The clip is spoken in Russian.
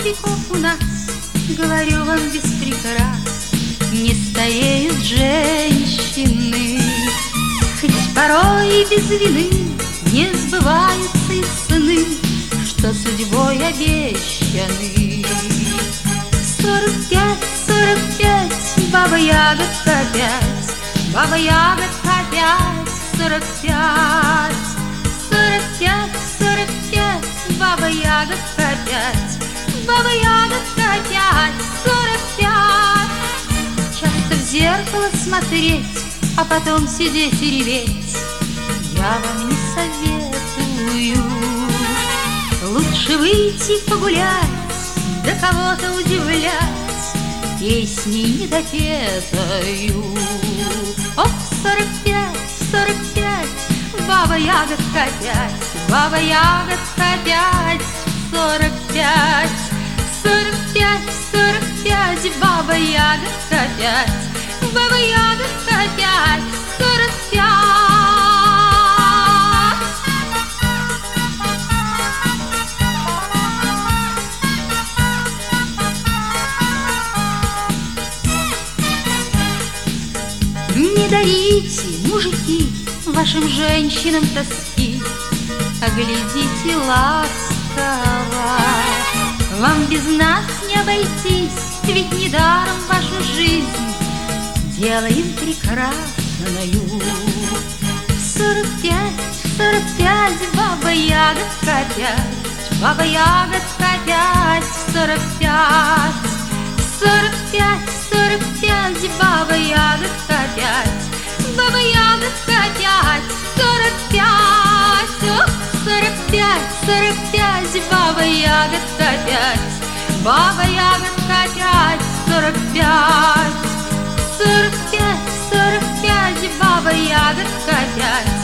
веков у нас, говорю вам без прикрас, не стареют женщины. Хоть порой и без вины не сбываются их сны, что судьбой обещаны. 45, 45, баба ягодка опять, баба ягодка опять, 45, 45, 45, баба ягодка опять, баба ягодка опять, 45. Часто в зеркало смотреть, а потом сидеть и реветь я вам не советую. Лучше выйти погулять, да кого-то удивлять песней недопетою. Ох, 45, 45, баба ягодка опять, баба ягодка опять, 45, 45, 45, баба ягодка опять, баба ягодка опять, 45. Не дарите, мужики, вашим женщинам тоски, а глядите ласково. Вам без нас не обойтись, ведь недаром вашу жизнь делаем прекрасною. 45, 45, баба ягодка опять, баба ягодка опять, 45, 45, 45, баба ягодка опять, баба ягодка опять, 45, ох, 45, 45, баба ягодка опять, баба ягодка опять, 45, 45, 45, баба ягодка опять,